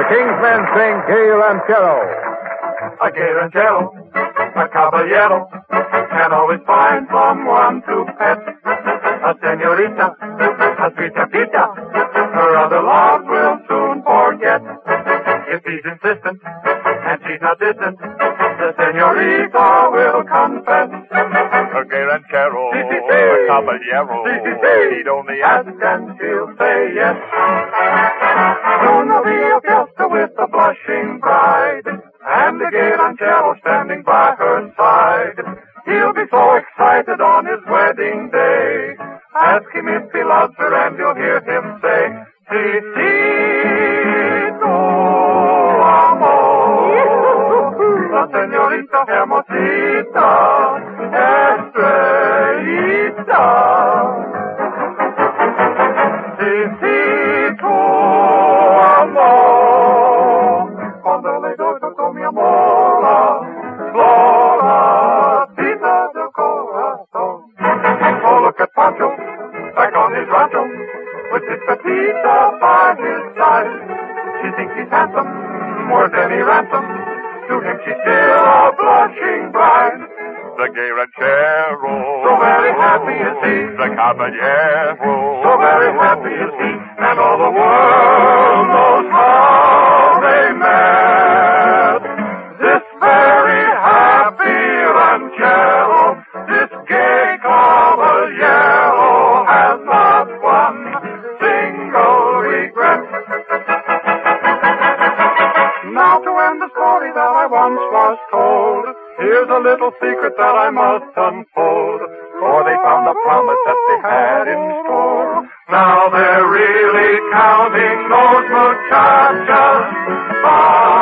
The King's Men sing Gay Ranchero. A gay ranchero, a caballero, can always find someone to pet. A senorita, a sweet chapita, her other loves will soon forget. If he's insistent, and she's not distant, the senorita will confess. A gay ranchero, Si, si, si. a caballero, Si, si, si. he'd only ask And she'll say yes. Soon there'll be a fiesta with the blushing bride, and the gay ranchero standing by her side. He'll be so excited on his wedding day. Ask him if he loves her and you'll hear him say, Si, si, tu amor, la señorita hermosita, estrellita. Si, si, tu amor, cuando le doy todo mi amor, floratita del corazón. Oh, look at Pancho, back on his rancho, with his Pepita by his side. She thinks he's handsome, worth any ransom. To him she's still a blushing bride. the gay ranchero. So very happy is he. The caballero. So very happy is he, and all the world knows how they met. This very happy ranchero, this gay caballero, has not one single regret. Now to end the story that I once was told, here's a little secret that I must unfold. For they found the promise that they had in store. Now they're really counting those muchachas by